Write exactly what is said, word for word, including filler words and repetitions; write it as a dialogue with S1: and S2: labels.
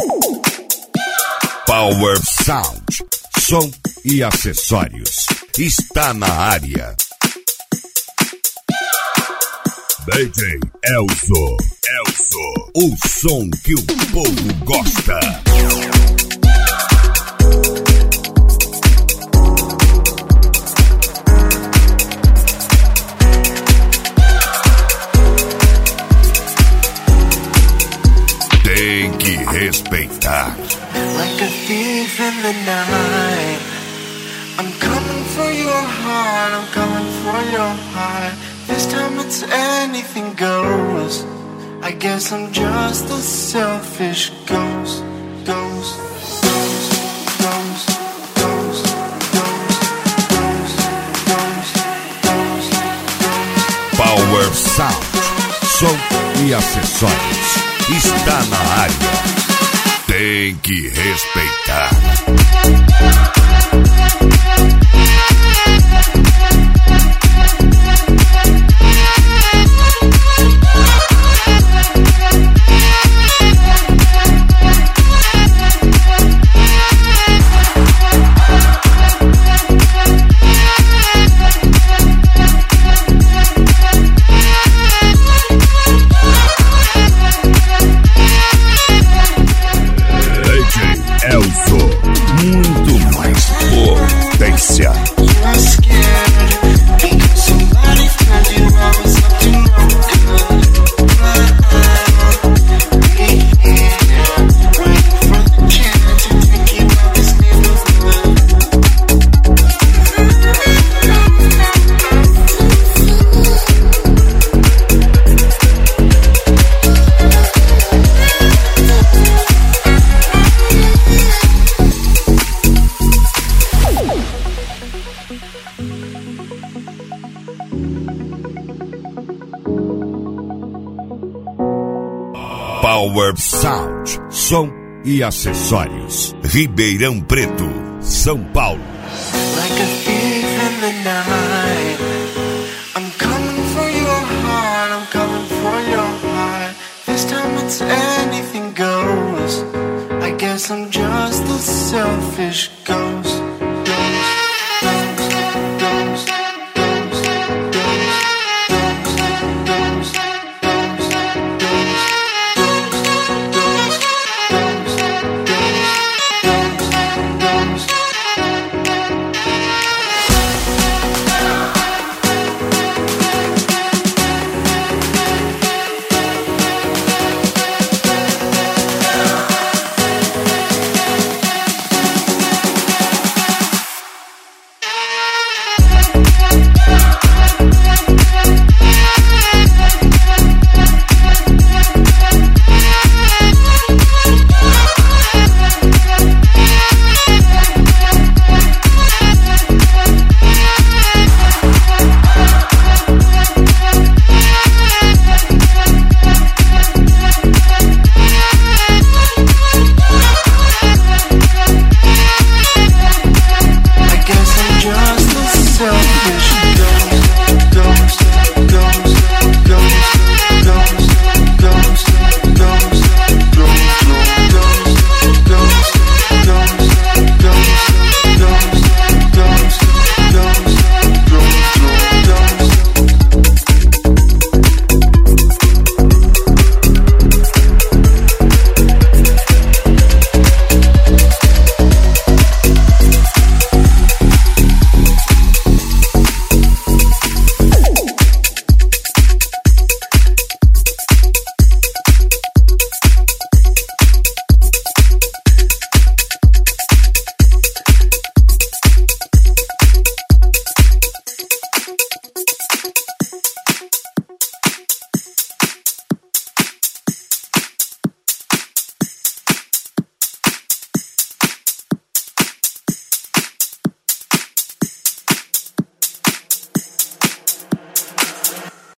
S1: Power Sound, som e acessórios, está na área. D J Elzo, Elzo, o som que o povo gosta. Tem que respeitar.
S2: Like a thief in the night, I'm coming for your heart, I'm coming for your heart. This time it's anything goes. I guess I'm just a selfish ghost, ghost, ghost, ghost, ghost, ghost, ghost, ghost, ghost, ghost.
S1: Power Sound, som e acessórios, está na área. Tem que respeitar. Elzo, muito mais potência. Power Sound, som e acessórios, Ribeirão Preto, São Paulo.
S2: Like a thief in the night, I'm coming for your heart, I'm coming for your heart. This time it's anything goes. I guess I'm just a selfish ghost.